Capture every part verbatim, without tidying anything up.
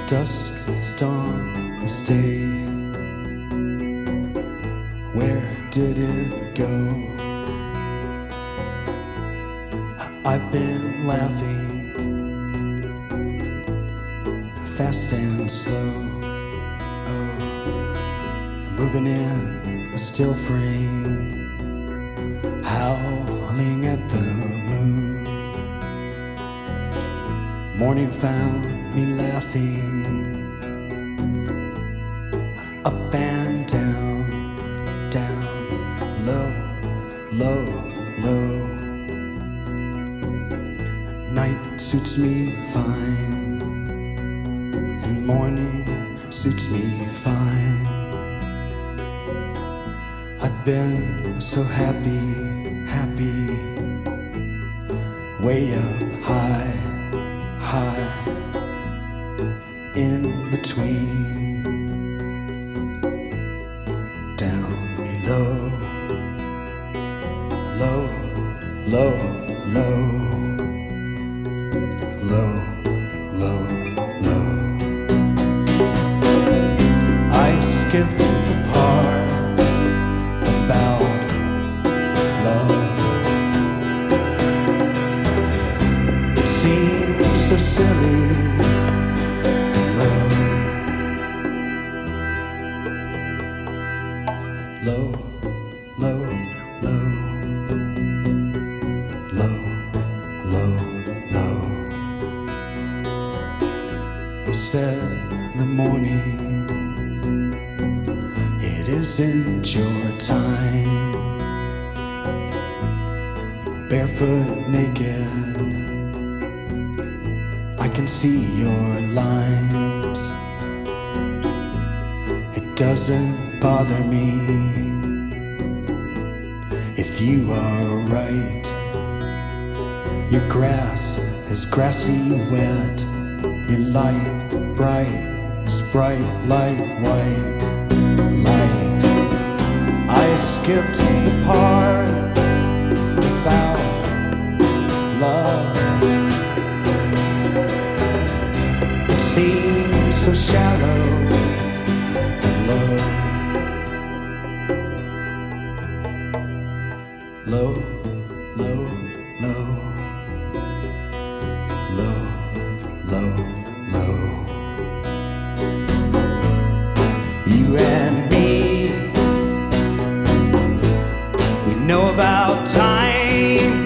dusk dawn this day. Where did it go? I've been laughing fast and slow, oh, moving in a still frame, howling at the moon. Morning found me laughing up and down, down, low, low, low. Night suits me fine, and morning suits me fine. I've been so happy, happy, way up high, high, in between, down below, low, low, low, low, low, low. I skipped the part about love. It seems so silly, love. Low, low, low, low, low, low. You said in the morning, it isn't your time. Barefoot, naked, I can see your lines. It doesn't bother me if you are right. Your grass is grassy wet, your light bright is bright light white light. I skipped the part about love. It seems so shallow, love. Low, low, low, low, low, low. You and me, we know about time.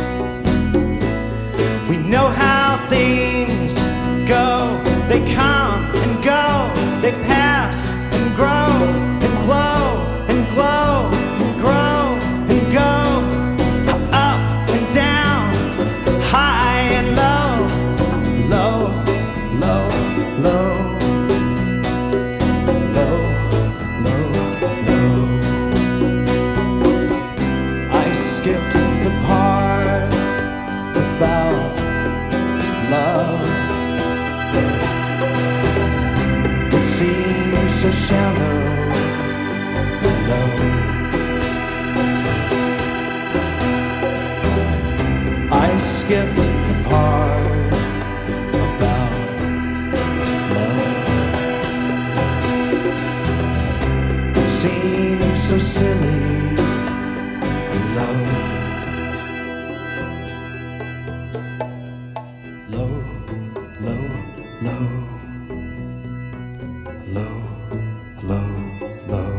We know how things go. They come and go, they pass and grow and glow and glow and grow and go, up and down, high and low, low, low, low, low, low, low. I skipped the part about love. It seems so shallow, low. I skipped the part about love. It seems so silly, low, low, low, low, low, low, low.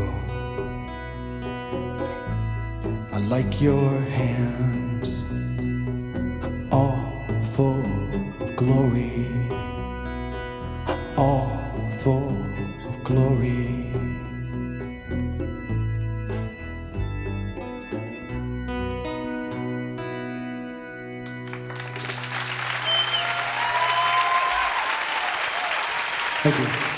I like your hands, all full of glory, all full of glory. Thank you.